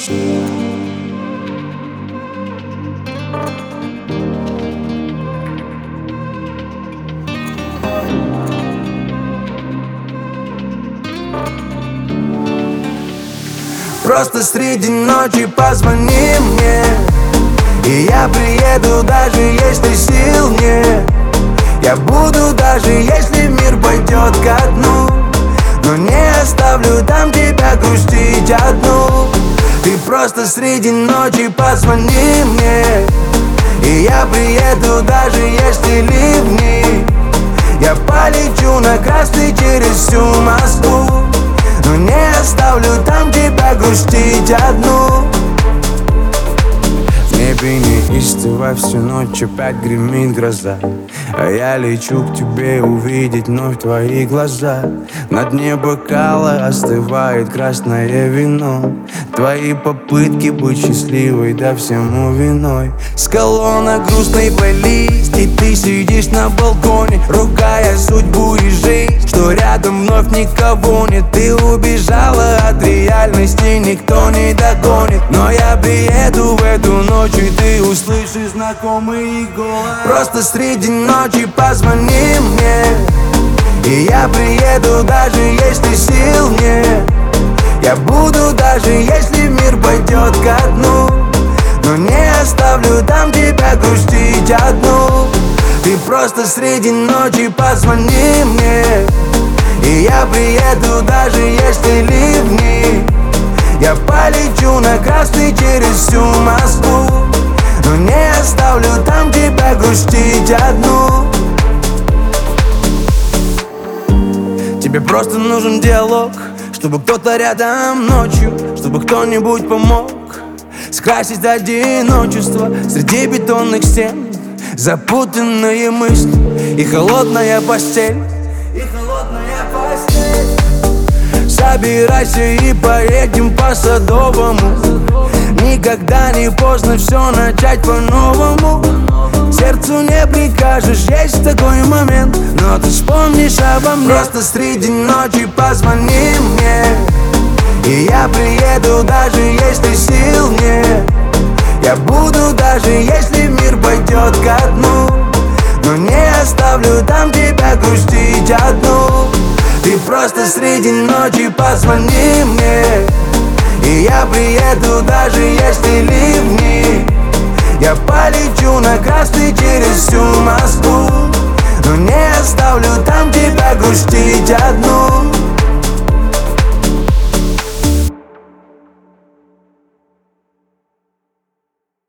Просто среди ночи позвони мне, и я приеду, даже если сил нет. Я буду, даже если мир пойдет ко дну, но не оставлю там тебя грустить одну. Ты просто среди ночи позвони мне, и я приеду, даже если ливни. Я полечу на красный через всю Москву, но не оставлю там тебя грустить одну. В небе неистово всю ночь опять гремит гроза, а я лечу к тебе увидеть вновь твои глаза. На дне бокала остывает красное вино, твои попытки быть счастливой, да всему виной. С колонок грустный плейлист, и ты сидишь на балконе, ругая судьбу и жизнь, что рядом вновь никого нет. Ты убежала от реальности, никто не догонит, но я приеду в эту ночь, и ты услышишь знакомый голос. Просто среди ночи позвони мне, и я приеду, даже если сил нет. Я буду, даже если мир пойдет ко дну, но не оставлю там тебя грустить одну. Ты просто среди ночи позвони мне, и я приеду, даже если ливни. Я полечу на красный через всю Москву, но не оставлю там тебя грустить одну. Тебе просто нужен диалог, чтобы кто-то рядом ночью, чтобы кто-нибудь помог скрасить одиночество среди бетонных стен. Запутанные мысли и холодная постель. Собирайся и поедем по Садовому. Никогда не поздно все начать по-новому. Сердцу не прикажешь, есть такой момент, но ты вспомнишь обо мне. Просто среди ночи позвони мне, и я приеду, даже если сил нет. Я буду, даже если мир пойдет ко дну, но не оставлю там тебя грустить одну. Ты просто среди ночи позвони мне, и я приеду, даже если ливни. Я полечу на красный через всю Москву, но не оставлю там тебя грустить одну.